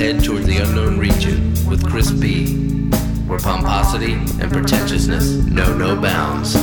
head toward the unknown region with Chris B, where pomposity and pretentiousness know no bounds.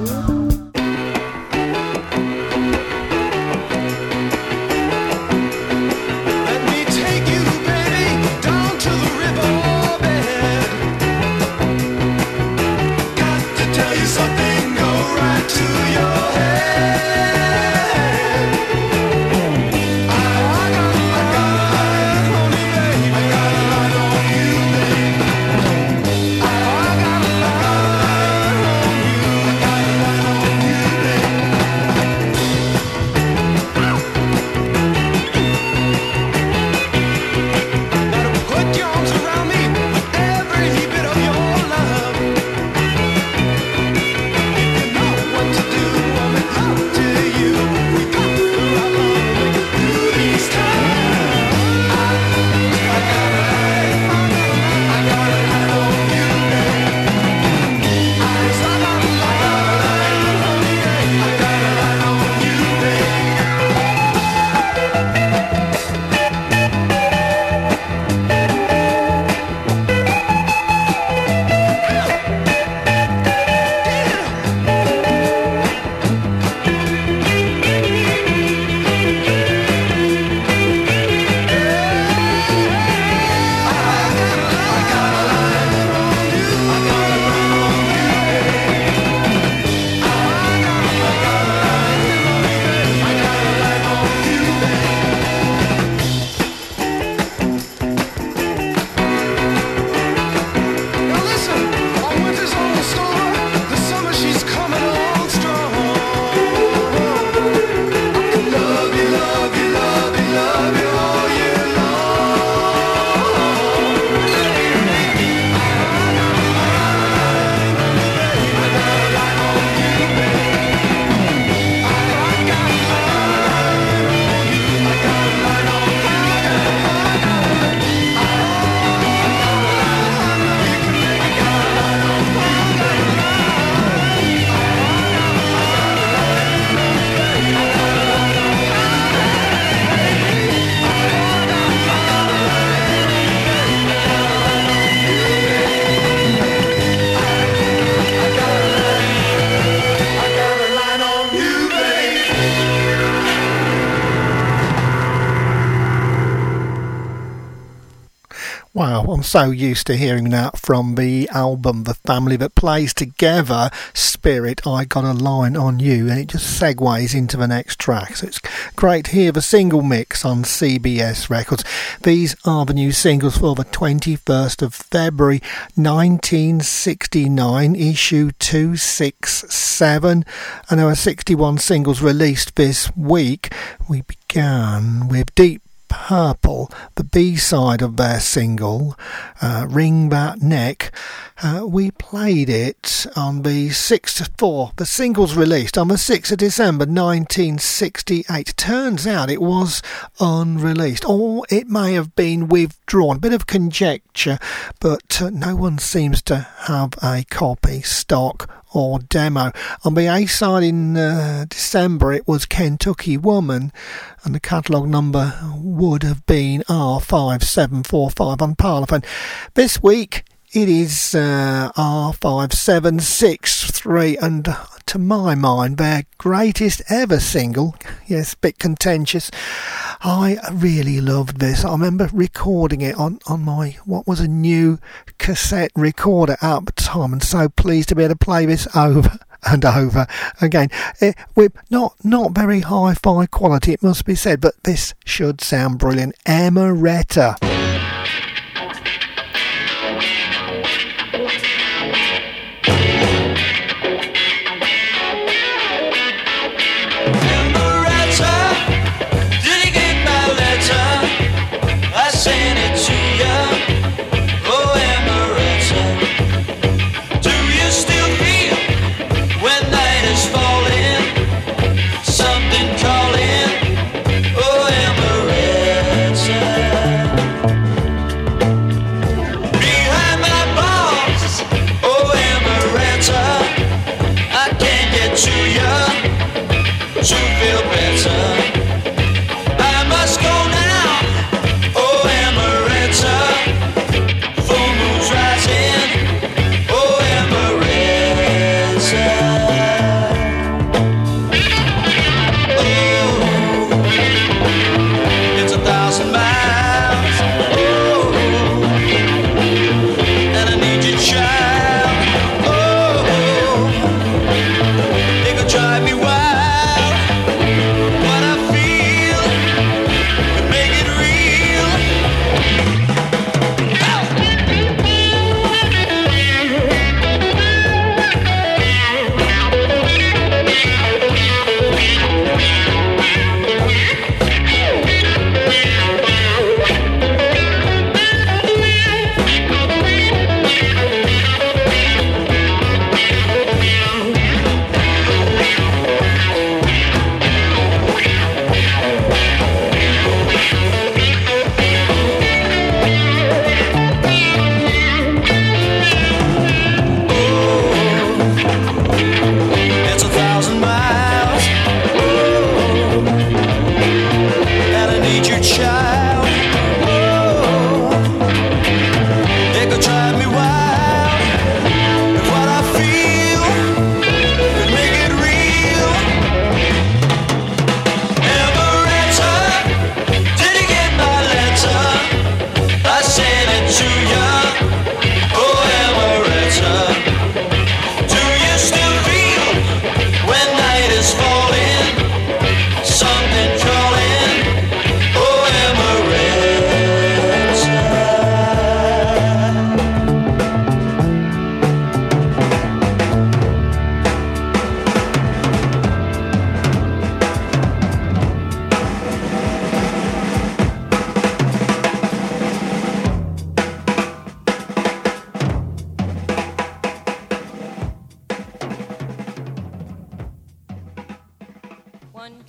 Wow, I'm so used to hearing that from the album The Family That Plays Together, Spirit, I Got a Line on You, and it just segues into the next track. So it's great to hear the single mix on CBS Records. These are the new singles for the 21st of February 1969, issue 267, and there were 61 singles released this week. We began with Deep Purple, the B-side of their single, Ring That Neck. We played it on the 6th, the singles released on the 6th of December 1968. Turns out it was unreleased, or it may have been withdrawn. Bit of conjecture, but no one seems to have a copy stock or demo. On the A-side in December it was Kentucky Woman, and the catalogue number would have been R5745 on Parlophone. This week it is R5763, and to my mind their greatest ever single. Yes, a bit contentious. I really loved this. I remember recording it on my, what was a new cassette recorder at the time, and so pleased to be able to play this over and over again. With not very hi-fi quality, it must be said, but this should sound brilliant. Amaretta. Something calling, oh Amaretta.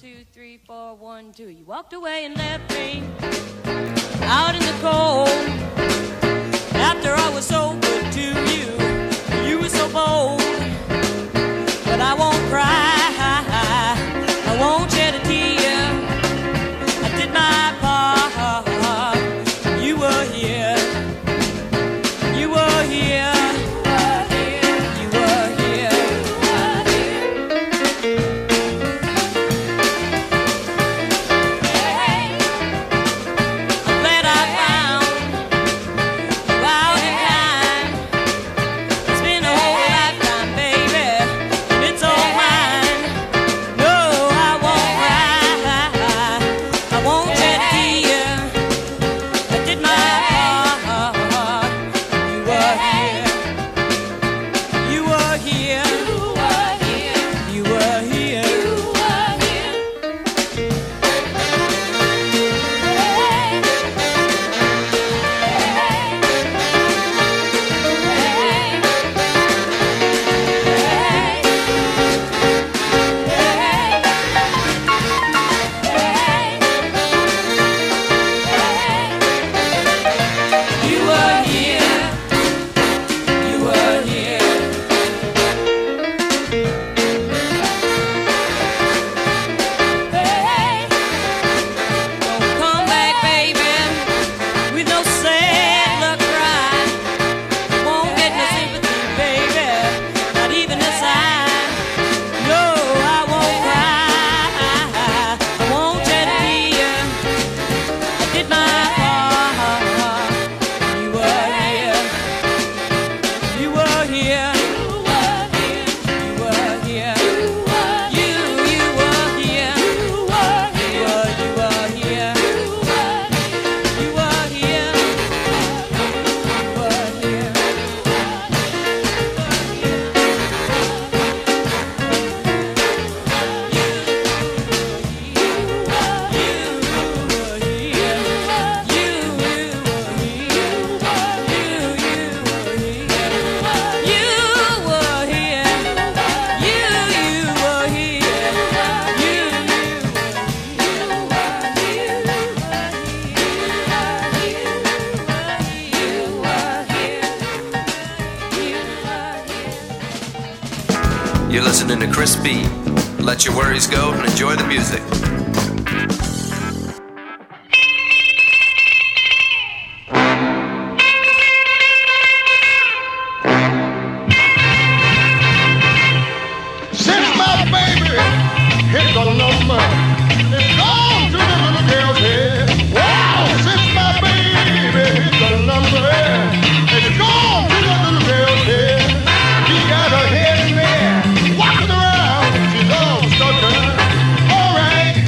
2, 3, 4, 1, 2. You walked away and left me out in the cold. After I was so good to you, you were so bold. But I won't cry, I won't shed a tear. I did my part. You were here. You were here. You were here. I'm glad I found you out in time. It's been a whole lifetime, baby, and it's all mine. No, I won't cry, I won't shed a tear. I did my part. You were here. You were here. You were here. You were here. You were here. Don't come back, baby, with no sad luck cry. Won't get no sympathy, baby, not even a sigh. No, I won't cry, I won't shed a tear. I did my part. You were here. You were here. You were here. You were here. You were here. You were here. You were here. You're listening to Chris B. Let your worries go and enjoy the music. Since my baby hit the number, it's gone to the little girl's head. Wow! Since my baby hit the number, it's gone to the little girl's head. She got her head in there, walking around, she's all stuck up. All right.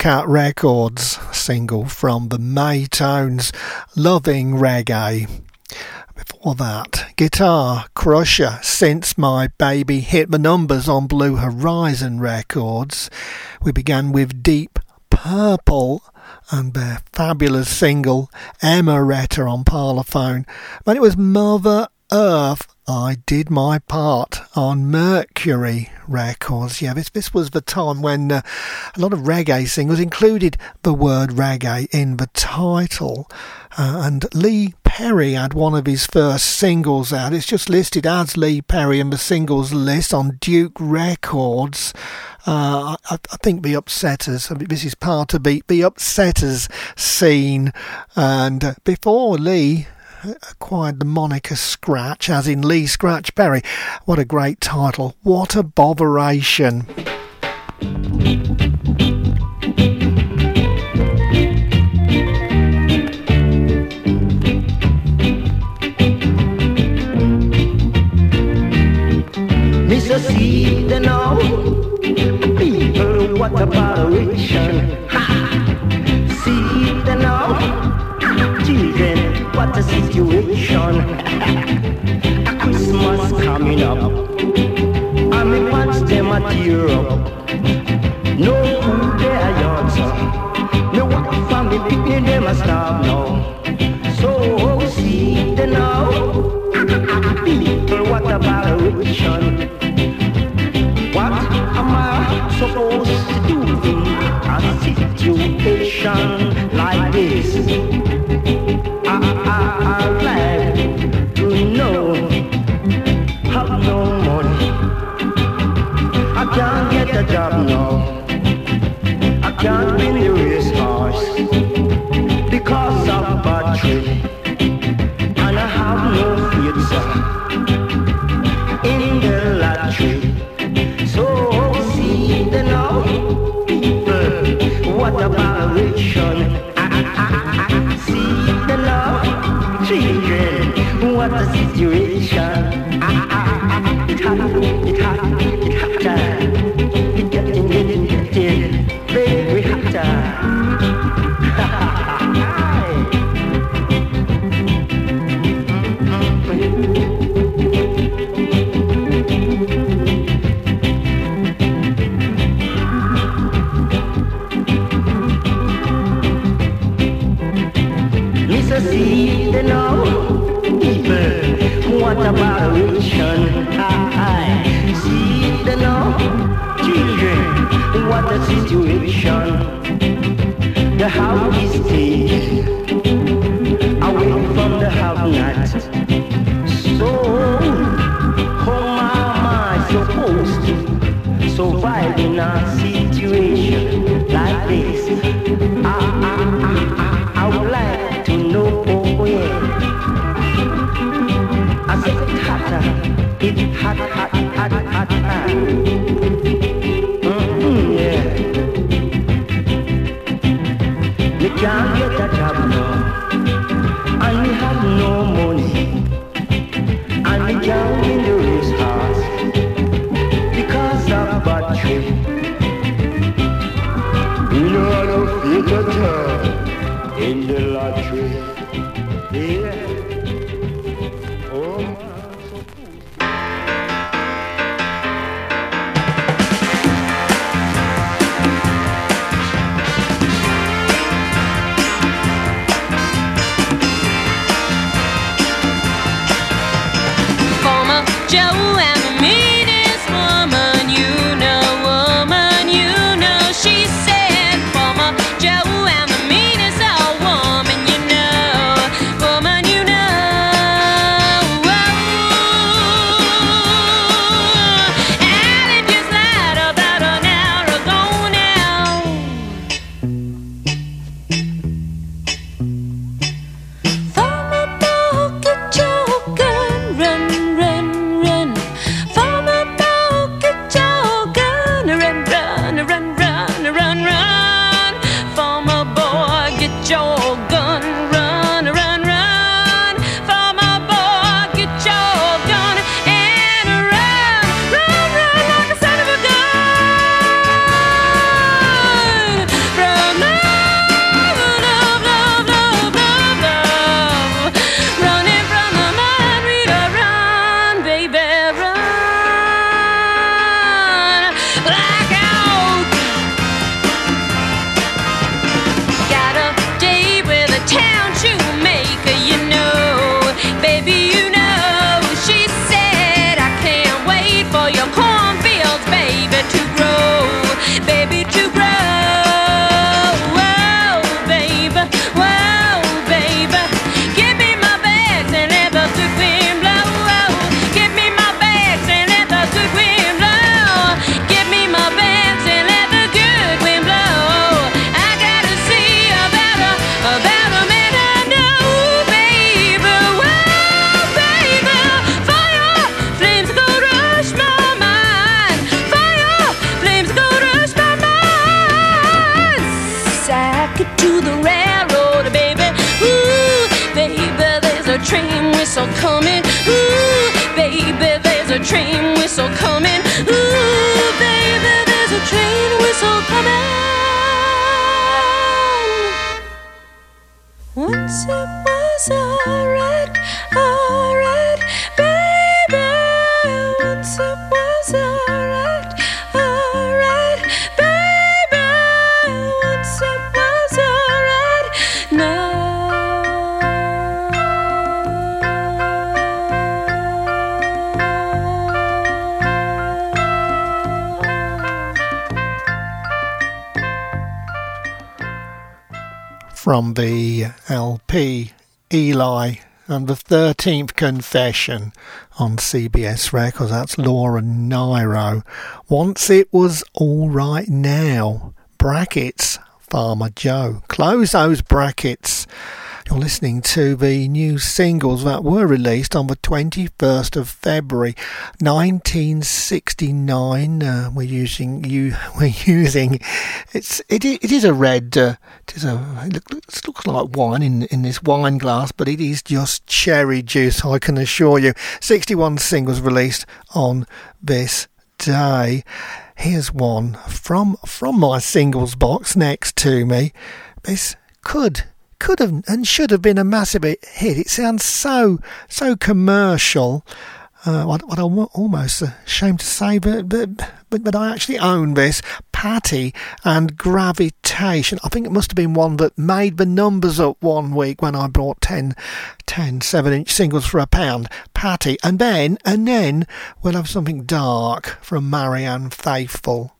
Cat Records single from the Maytones, Loving Reggae. Before that, Guitar Crusher, Since My Baby hit the numbers on Blue Horizon Records. We began with Deep Purple and their fabulous single Emeretta on Parlophone. Then it was Mother Earth, I Did My Part on Mercury Records. Yeah, this was the time when a lot of reggae singles included the word reggae in the title. And Lee Perry had one of his first singles out. It's just listed as Lee Perry in the singles list on Duke Records. I think the Upsetters, this is part of the Upsetters scene. And before Lee acquired the moniker Scratch, as in Lee Scratch Perry. What a great title. What a botheration. Mr. Seed and all people, what a botheration. Seed and all children, what a situation. A Christmas coming up, and me watch them a tear up. No food there yard, sir. Me wife and me picking them a starve now. So see them now, people, what a botheration. What am I supposed to do in a situation like this? I'd like to know, have no money. I can't get a job now. I can't win the race horse because of bad trade. And I have no faith, sir, in the lottery. So see the now, people, what a botheration. See the love, children, what a situation. It hot, it getting, very hot. See the now, people, what a botheration. See the now, children, what a situation. The house is stayed away from the have-not. So, how am I supposed to survive in a situation like this? I would like to know, oh yeah. I said it hotter, it hot, hot, hot, hot, hot. Yeah. We can't get a job now, and we have no money, and we can't win the race horse because of bad trip. We know how to feel the time in the lottery. Yeah. Oh, Former Joe and the meanest woman you know, she said. Former Joe and the meanest old woman you know, woman you know. And if you slide about an hour ago now, former Poker Joe can run, run, run. coming. Ooh, baby, there's a train whistle coming. Ooh, baby, there's a train whistle coming. Once it was alright, alright, baby. Once it was alright, alright, baby. Once it was alright, now. From the LP Eli and the 13th Confession on CBS Records, that's Laura Nyro. Once it was all right now. Brackets, Farmer Joe. Close those brackets. You're listening to the new singles that were released on the 21st of February 1969. We're using it is a red it looks like wine in this wine glass, but it is just cherry juice, I can assure you. 61 singles released on this day. Here's one from my singles box next to me. This could have and should have been a massive hit. It sounds so commercial. What I'm almost ashamed to say, but I actually own this. Patty and Gravitation. I think it must have been one that made the numbers up one week when I bought 10 7-inch singles for £1. Patty, and then we'll have something dark from Marianne Faithfull.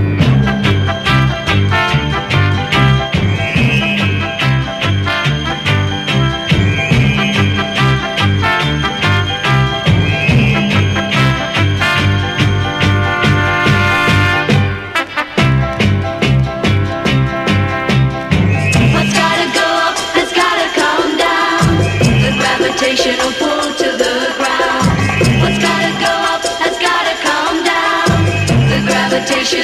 Gravitational pull to the ground. What's gotta go up has gotta come down. The gravitational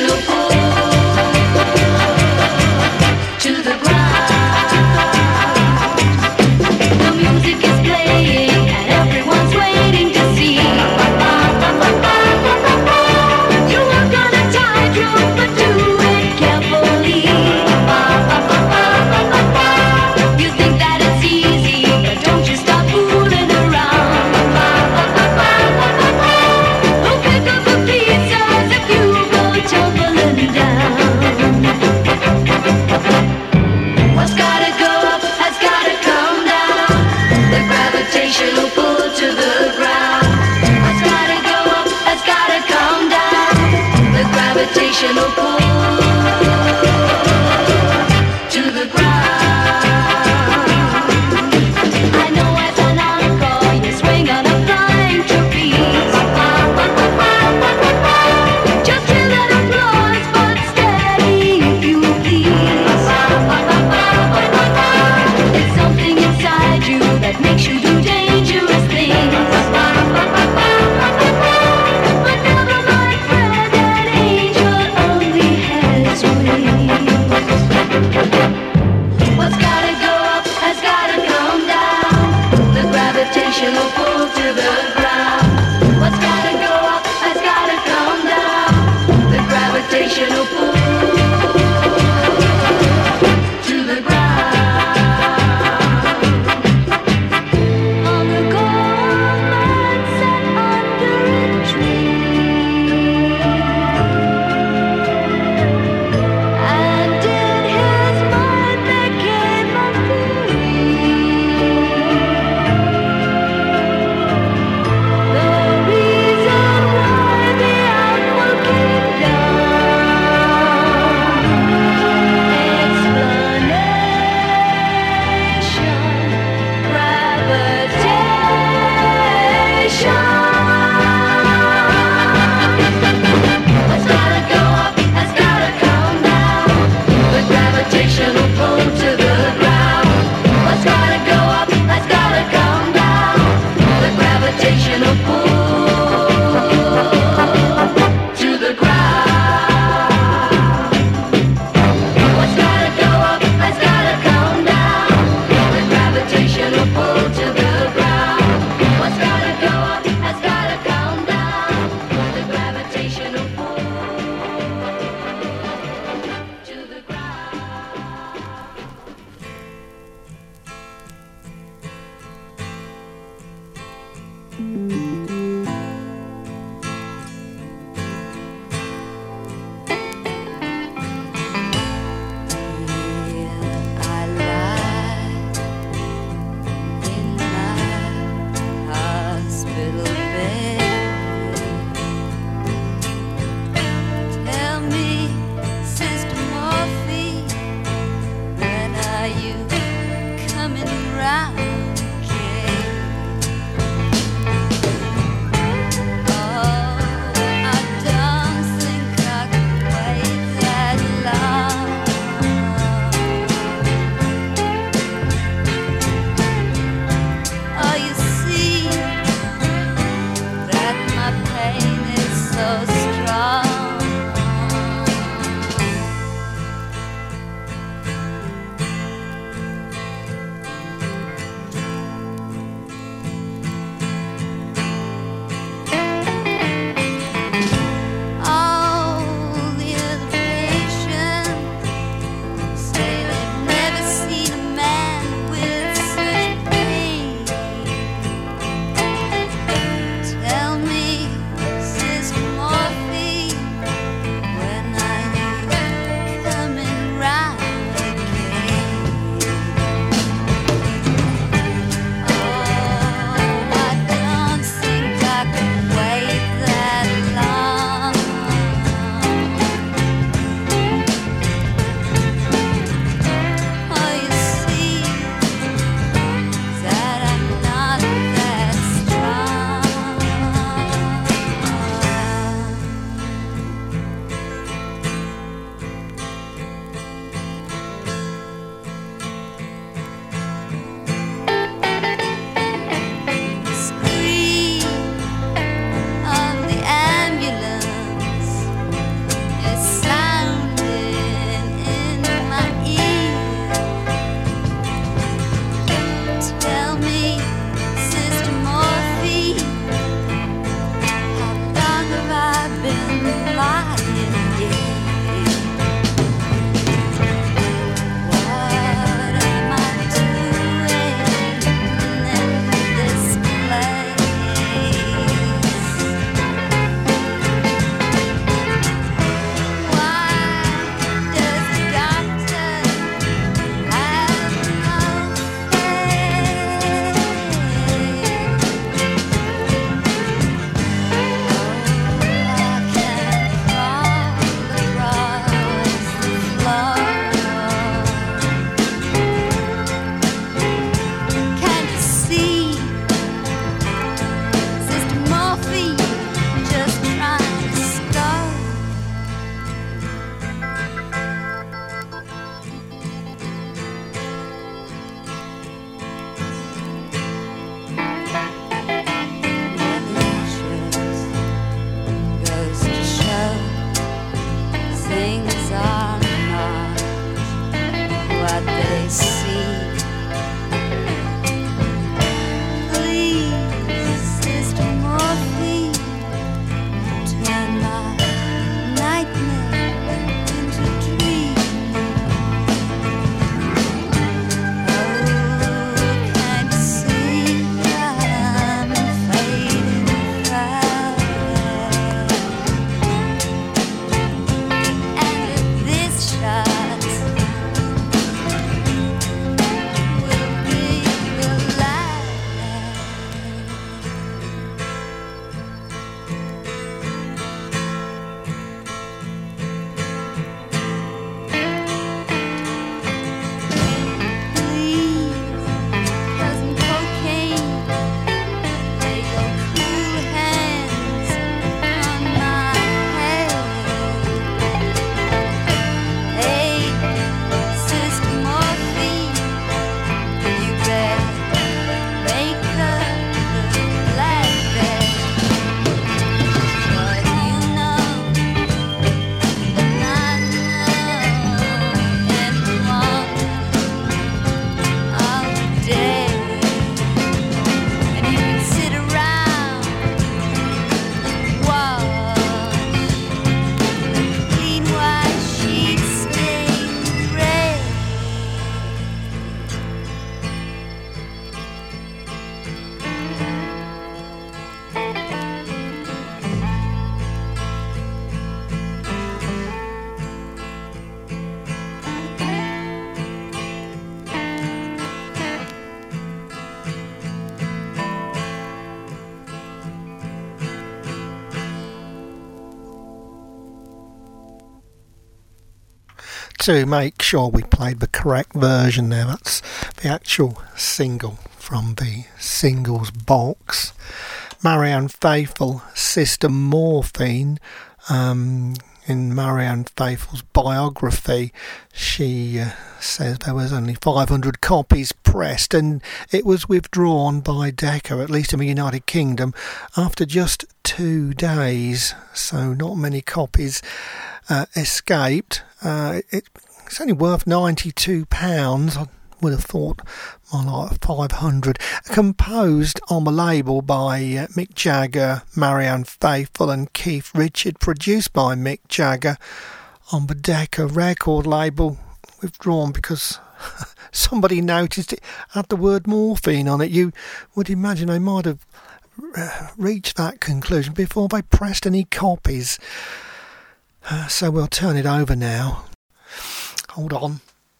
to make sure we played the correct version there. That's the actual single from the singles box. Marianne Faithfull, Sister Morphine. In Marianne Faithfull's biography, she says there was only 500 copies pressed, and it was withdrawn by Decca, at least in the United Kingdom, after just 2 days. So not many copies escaped. It's only worth £92. I would have thought more like 500. Composed on the label by Mick Jagger, Marianne Faithfull and Keith Richard. Produced by Mick Jagger on the Decca record label. Withdrawn because somebody noticed it had the word morphine on it. You would imagine they might have reached that conclusion before they pressed any copies. So we'll turn it over now. Hold on.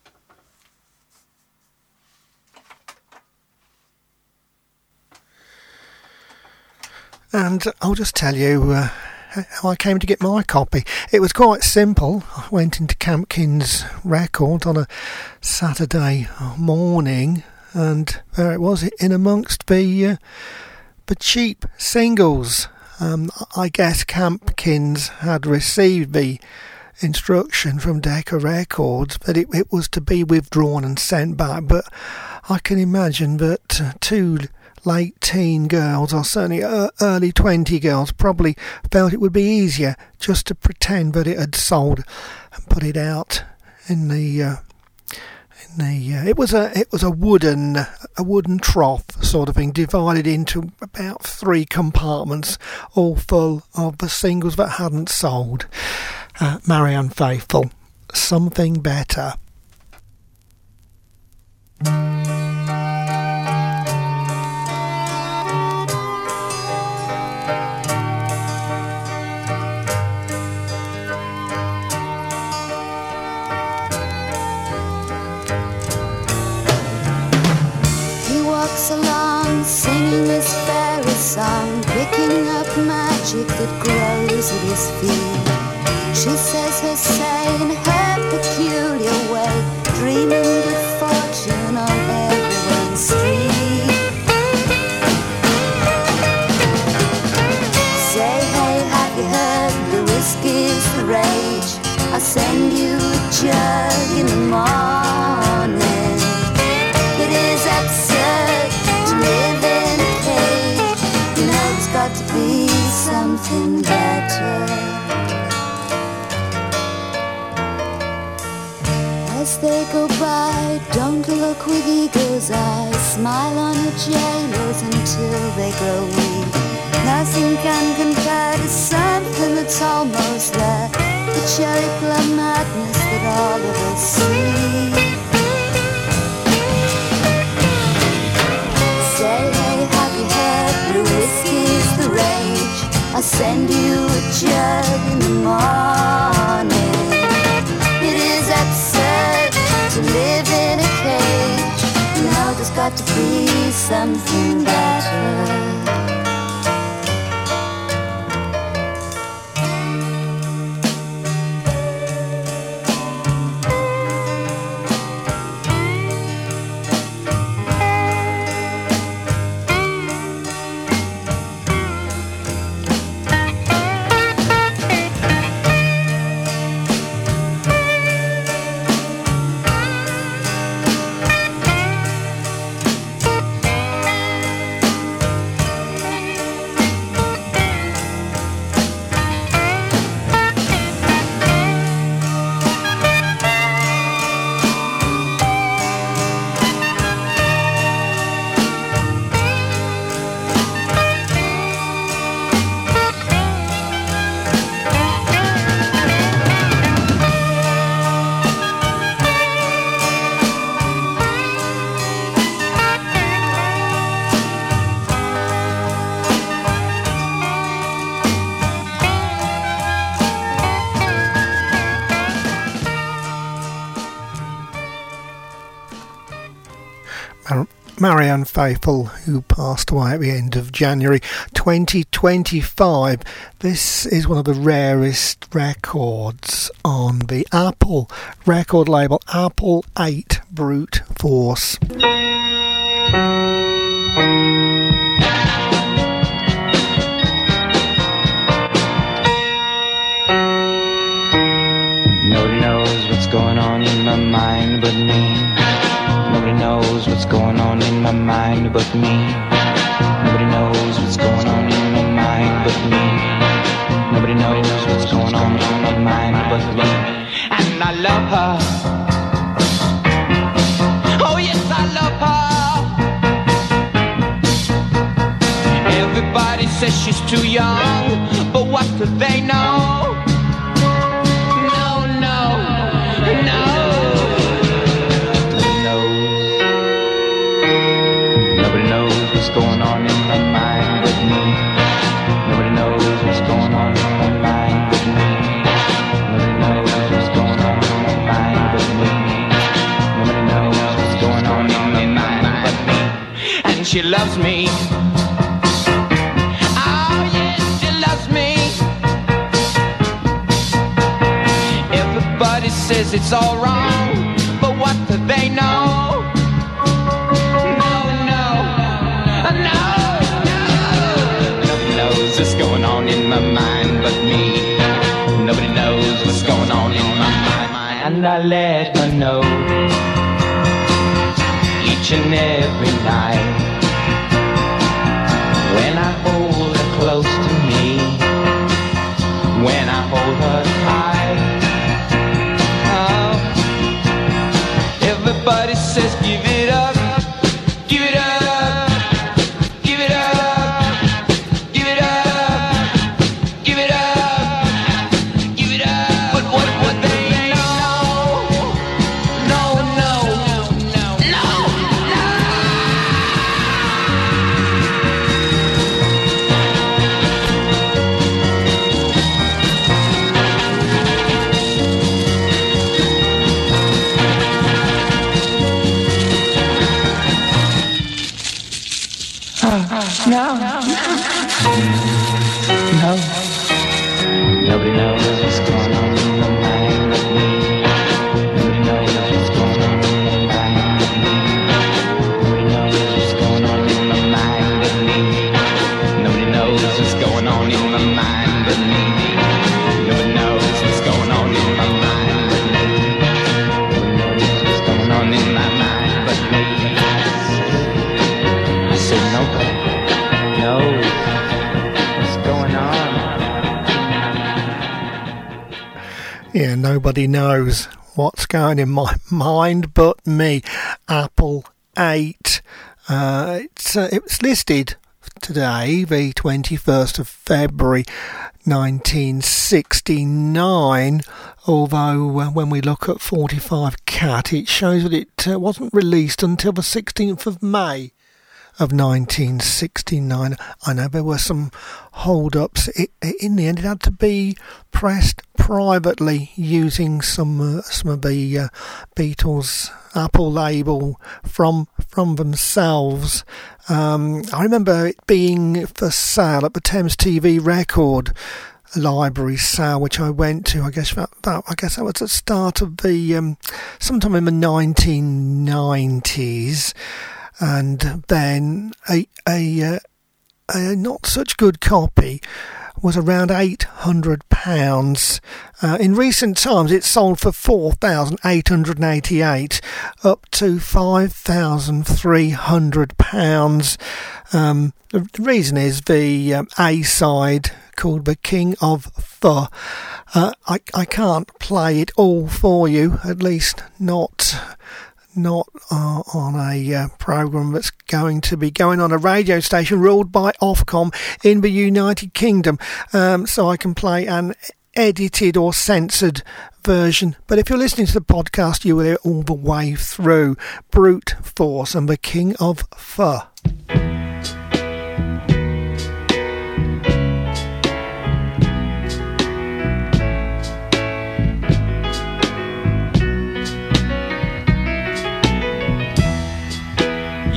And I'll just tell you how I came to get my copy. It was quite simple. I went into Campkins Records on a Saturday morning, and there it was, in amongst the cheap singles. I guess Campkins had received the instruction from Decca Records that it was to be withdrawn and sent back, but I can imagine that two late teen girls, or certainly early 20 girls, probably felt it would be easier just to pretend that it had sold and put it out in the it was a wooden trough sort of thing, divided into about 3 compartments, all full of the singles that hadn't sold. Marianne Faithfull, Something Better. Along, singing his fairy song, picking up magic that grows at his feet. She says her say in her peculiar way, dreaming good fortune on everyone's street. Say, hey, have you heard the whiskey's the rage? I'll send you a jug in the morning. It is absurd to live in a cage. You know it's got to be something better. As they go by, don't look with eagle's eyes. Smile on your jailers until they grow weak. Nothing can compare to something that's almost there. The cherry plum madness that all of us see. Say, hey, have you heard the whiskey's the rage? I'll send you a jug in the morning. It is absurd to live in a cage. You know there's got to be something better. Marianne Faithfull, who passed away at the end of January 2025. This is one of the rarest records on the Apple record label, Apple 8 Brute Force. Nobody knows what's going on in my mind but me. Nobody knows what's going on in my mind but me. Nobody knows what's going on in my mind but me. Nobody knows what's going on in my mind but me. And I love her. Oh yes, I love her. Everybody says she's too young, but what do they know? Going on in my mind with me. Nobody knows what's going on in my mind with me. Nobody knows what's going on in my mind with me. Nobody knows what's going on in my mind but me. And she loves me. Oh yes, she loves me. Everybody says it's all wrong, but what do they know? What's going on in my mind but me. Nobody knows what's going on in my mind. And I let her know each and every night when I hold her close to me, when I hold her tight. Oh, everybody says give it up, give it up. No. Nobody knows what's going on in my mind but me. Nobody knows what's going on in my mind but me. Nobody knows what's going on in my mind but me. Nobody knows what's going on in my mind but me. Nobody knows what's going on in my mind but me. Nobody knows what's going on in my mind but me. I said nobody knows what's going on. Yeah, nobody knows what's going in my mind but me. Apple 8. It was listed today, the 21st of February 1969, although when we look at 45 Cat, it shows that it wasn't released until the 16th of May of 1969. I know there were some hold-ups. In the end, it had to be pressed privately using some of the Beatles Apple label from themselves. I remember it being for sale at the Thames TV record library sale, which I went to. I guess that was at the start of the sometime in the 1990s. And then a not such good copy was around £800. In recent times, it's sold for £4,888, up to £5,300. The reason is the A-side called The King of Pho. I can't play it all for you, at least not on a programme that's going to be going on a radio station ruled by Ofcom in the United Kingdom, so I can play an edited or censored version. But if you're listening to the podcast, you will hear it all the way through. Brute Force and The King of Pho.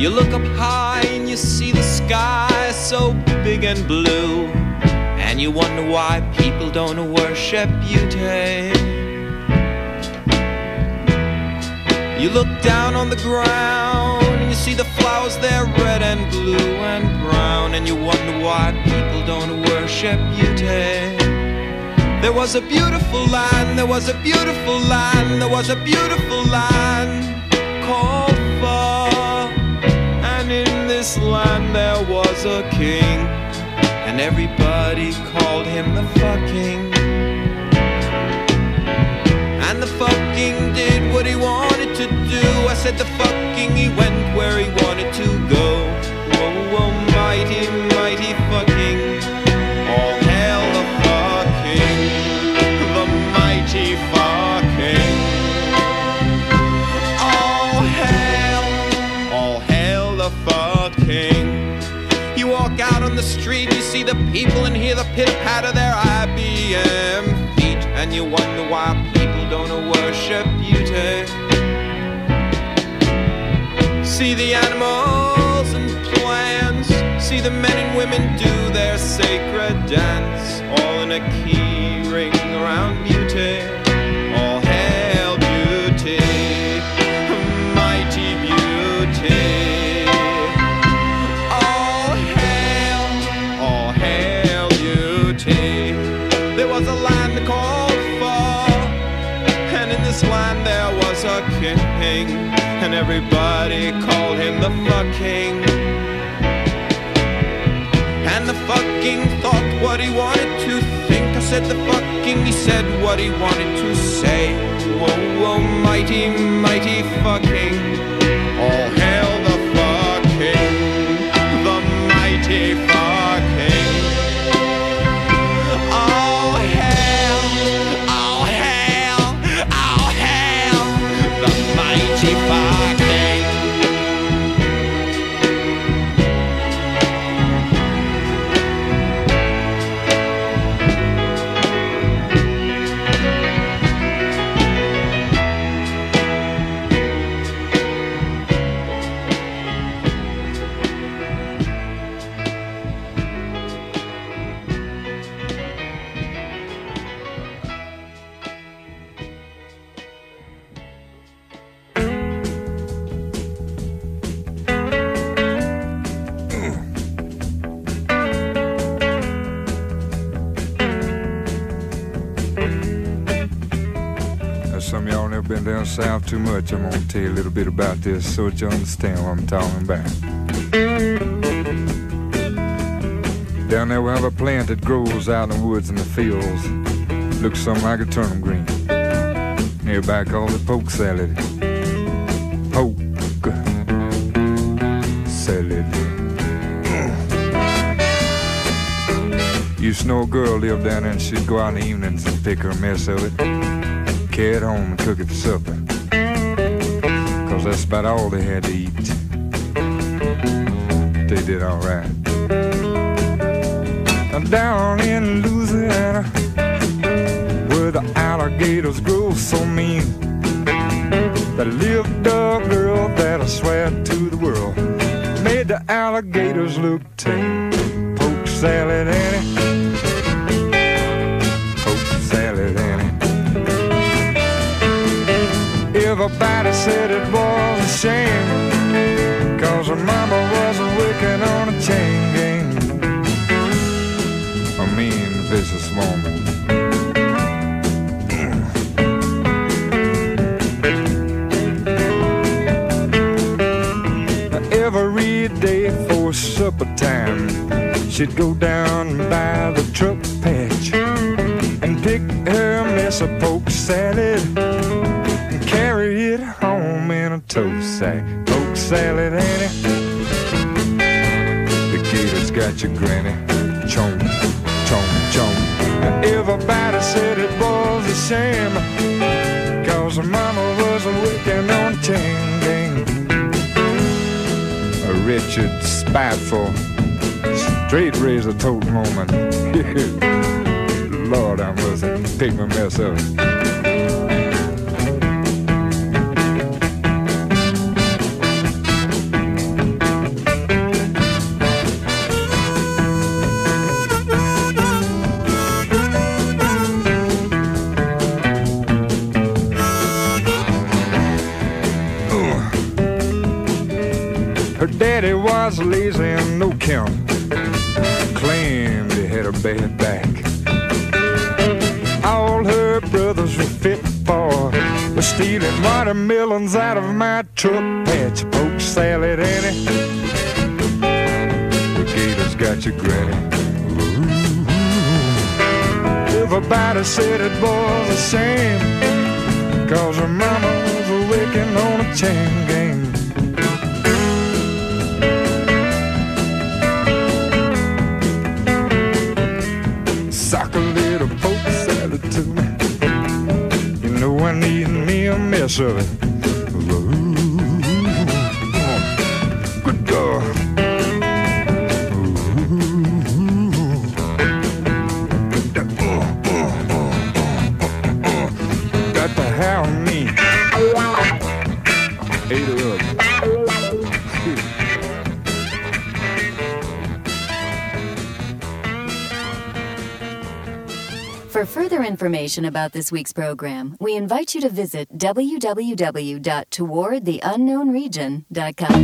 You look up high and you see the sky so big and blue, and you wonder why people don't worship beauty. You look down on the ground and you see the flowers, they're red and blue and brown, and you wonder why people don't worship beauty. There was a beautiful land, there was a beautiful land, there was a beautiful land called Far. And in this land there was a king, and everybody called him the fucking. And the fucking did what he wanted to do. I said the fucking, he went where he wanted to go. Whoa, whoa, mighty, mighty fucking. All hail the fucking, the mighty fucking. All hail the fucking. You walk out on the street, you see the people and hear the pitter-patter their IBM feet, and you wonder why people don't worship beauty. See the animals and plants, see the men and women do their sacred dance, all in a key ring around beauty. All hail beauty, mighty beauty. All hail beauty. There was a land called Far, and in this land there was a king, and everybody called him the fucking. And the fucking thought what he wanted to think. I said the fucking, he said what he wanted to say. Whoa, whoa, mighty, mighty fucking. All hail the fucking, the mighty fucking. All hail, all hail, all hail the mighty fucking. Some of y'all never been down south too much. I'm gonna tell you a little bit about this so that you understand what I'm talking about. Down there we have a plant that grows out in the woods and the fields. Looks something like a turnip green. Everybody calls it poke salad. Poke salad. Used to know a girl lived down there and she'd go out in the evenings and pick her a mess of it, carry it home and cook it for supper, 'cause that's about all they had to eat. They did all right. Down in Louisiana, where the alligators grow so mean, there lived a girl that I swear to the world made the alligators look tame. Poke salad Annie, poke salad Annie. Everybody said it was a shame, 'cause her mama was working on a chain gang. A mean vicious woman. Every day for supper time, she'd go down by the truck patch and pick her a mess of poke salad and carry it home in a tow sack. Poke salad Annie, the gator's got your granny. Chomp, chomp, chomp. Everybody said it was a shame, 'cause her mama was working on a chain gang. A wretched, spiteful, straight razor toting woman. Lord, I must pick my mess up. daddy was lazy and no count. Claimed he had a bad back. All her brothers were fit for was stealing watermelons out of my truck. Patch poke salad, Annie. The gators got your granny. Everybody said it was a shame, 'cause her mama was working on a chain gang. Sock a little poke salad to me. You know I need me a mess of it. Good God. Got to have me. Ate her up. For further information about this week's program, we invite you to visit www.towardtheunknownregion.com.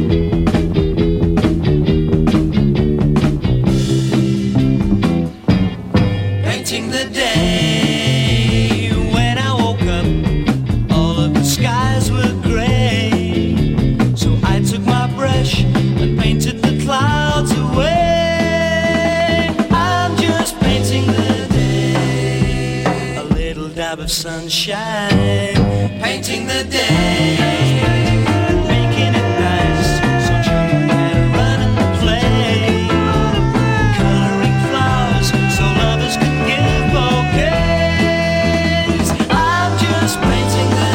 Painting the day when I woke up, all of the skies were gray. So I took my brush and painted the clouds away. I'm just painting the day, a little dab of sunshine. Painting the day, making it nice so children can run and play. Coloring flowers so lovers can give bouquets. I'm just painting the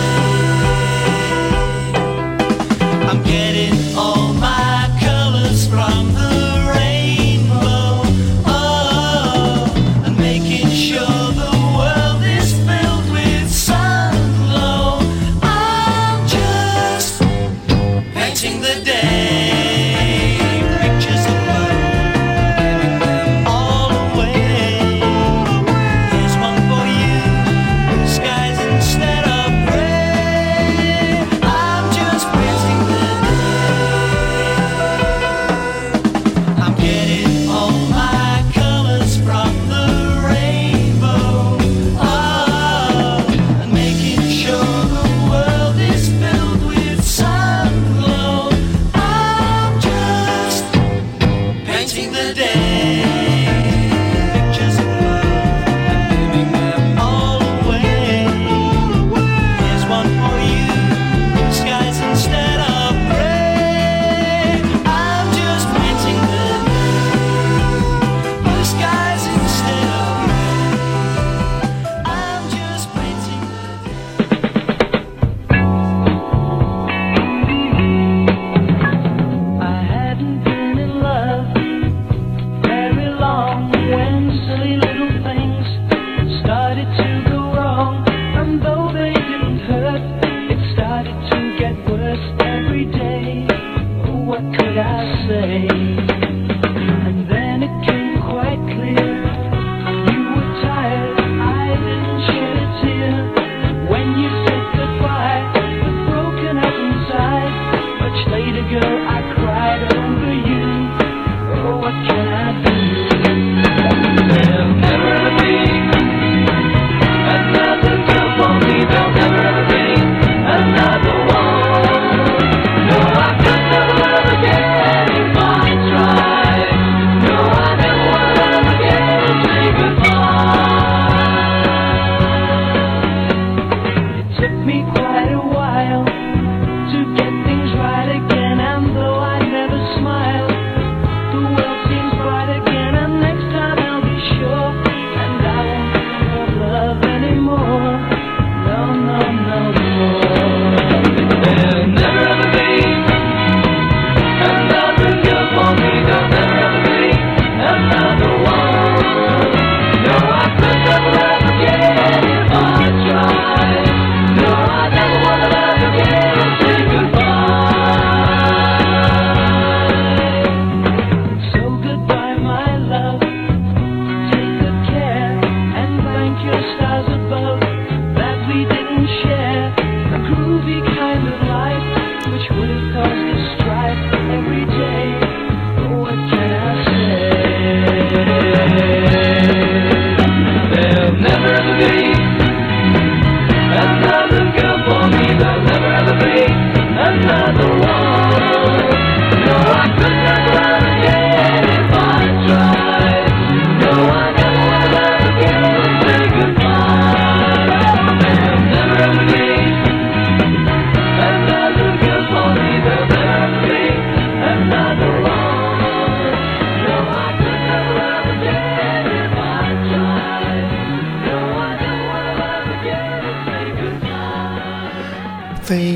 day. I'm getting all my colors from the rainbow, oh, and making sure the world is filled with sun glow. I'm just painting the day. Pictures of love, giving them all away. Here's one for you, blue skies instead of gray. I'm just painting the day. I'm getting all my colors from the rainbow, oh, and making sure the world is filled with sun glow. I'm just painting the day. Pictures of love, giving them all away. Here's one for you, blue skies instead of gray. I'm just painting the day, blue skies instead of gray. I'm just painting the day. I hadn't been in love very long when silly little things started to go wrong. And though they didn't hurt, it started to get worse every day. Oh, what could I say? And then it came quite clear. You were tired, I didn't shed a tear. When you said goodbye, with broken up inside. Much later, girl, I cried over you. Oh, what can I do? Well,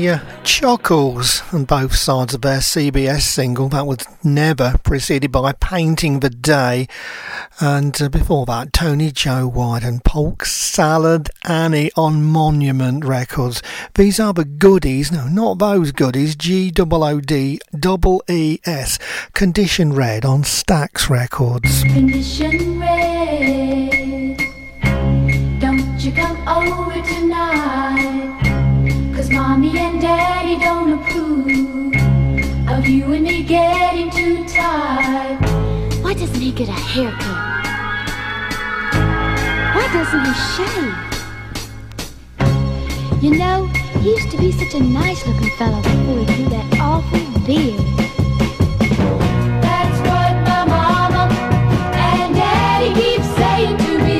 the Chuckles on both sides of their CBS single. That was Never, preceded by Painting the Day. And before that, Tony Joe White and Polk Salad Annie on Monument Records. These are the Goodies, no, not those Goodies, GOODEES, Condition Red on Stax Records. Condition Red, don't you come over tonight, 'cause Mommy and Daddy don't approve of you and me getting too tight. Why doesn't he get a haircut? Why doesn't he shave? You know, he used to be such a nice looking fellow before he grew that awful beard. That's what my mama and Daddy keep saying to me.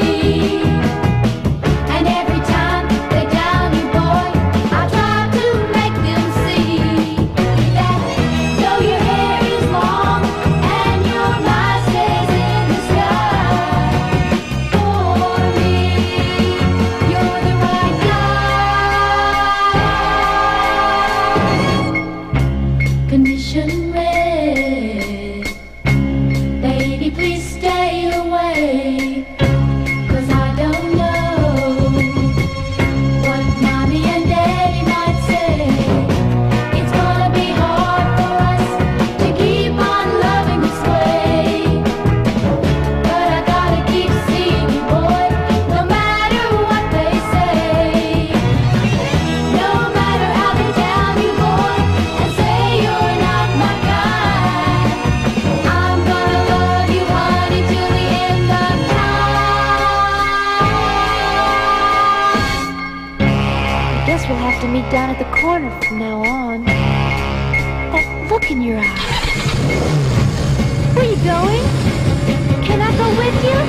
And every time they down you, boy, I try to make them see that though your hair is long and your mind stays in the sky, for me, you're the right guy. Condition red, baby, please stay away, 'cause I don't know what Mommy and Daddy might say. It's gonna be hard for us to keep on loving this way, but I gotta keep seeing you, boy, no matter what they say. No matter how they down you, boy, and say you're not my kind, I'm gonna love you, honey, till the end of time. I guess we'll have to meet down at the corner from now on. That look in your eye. Where you going? Can I go with you?